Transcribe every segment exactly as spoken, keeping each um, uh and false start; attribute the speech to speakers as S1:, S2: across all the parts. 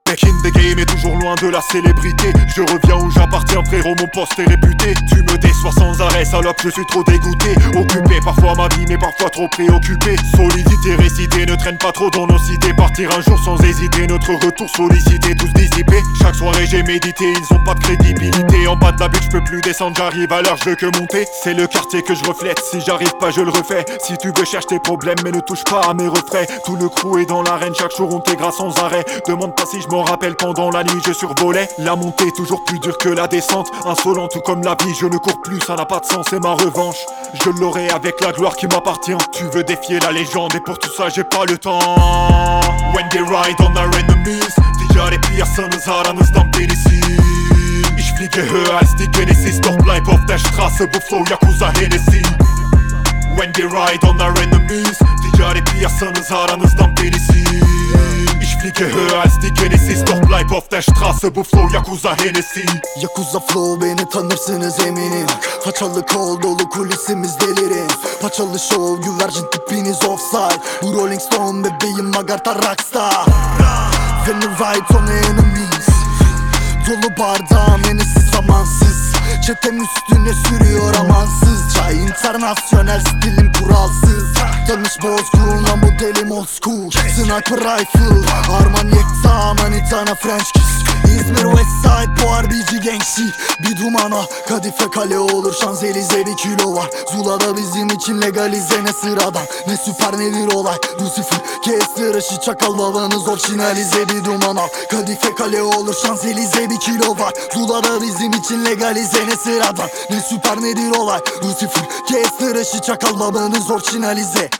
S1: Back in the game et toujours loin de la célébrité. Je reviens où j'appartiens frérot, mon poste est réputé. Tu me déçois sans arrêt salope, je suis trop dégoûté. Occupé parfois ma vie mais parfois trop préoccupé. Solidité récitée, ne traîne pas trop dans nos cités. Partir un jour sans hésiter, notre retour sollicité, tous dissipés. Chaque soirée j'ai médité, ils ont pas de crédibilité. En bas de la butte je peux plus descendre, j'arrive à l'heure, je veux que monter. C'est le quartier que je reflète, si j'arrive pas je le refais. Si tu veux cherche tes problèmes mais ne touche pas à mes refrains. Tout le crew est dans l'arène, chaque jour on t'égras sans arrêt. Demande pas si je m'en rappelle, pendant la nuit je survolais. La montée toujours plus dure que la descente. Insolent tout comme la vie, je ne cours plus, ça n'a pas de sens, c'est ma revanche. Je l'aurai avec la gloire qui m'appartient. Tu veux défier la légende et pour tout ça j'ai pas le temps. When they ride on our enemies, ticari piyasanız aranızdan birisi. Ich fliege höher als die Genesis, doch bleib auf der Straße, wo Flow Yakuza Hennessy. When they ride on our enemies, ticari piyasanız aranızdan birisi. Ich fliege höher als die Genesis, doch bleib auf der Straße, bu Flow Yakuza Hennessy.
S2: Yakuza Flow beni tanırsınız eminim. Paçalı kol dolu kulisimiz delirin. Paçalı show güvercin tipiniz offside. Bu Rolling Stone bebeğim Magarta Rockstar. When you ride on enemies, dolu bardağım yenisiz zamansız. Çetem üstüne sürüyor amansızca. Internasyonel stilim kuralsız. Tanış bozkurt modelim old school. Sniper rifle, Arman Yekta, Manitana French kiss. İzmir Westside, bu harbici gençlik. Bir dumana, kadife kale olur, Şanzelize bir kilo var. Zula'da bizim için legalize, ne sıradan ne süper nedir olay. Lucifer, kestirişi çakal babanız orijinalize. Bir duman al, kadife kale olur, Şanzelize bir kilo var. Zula'da bizim için legalize, ne sıradan ne süper nedir olay. Lucifer, kestirişi çakal babanız orijinalize.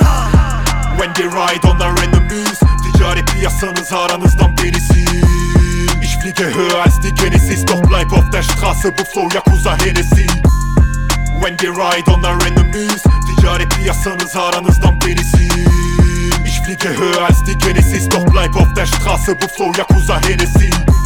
S1: When they ride on our enemies, ticari piyasanız aranızdan birisi. Ich fliege höher als die Genesis, doch bleib auf der Straße, bu Flow Yakuza Hennessy. When they ride on our enemies, ticari piyasanız aranızdan birisi. Ich fliege höher als die Genesis, doch bleib auf der Straße, bu Flow Yakuza Hennessy.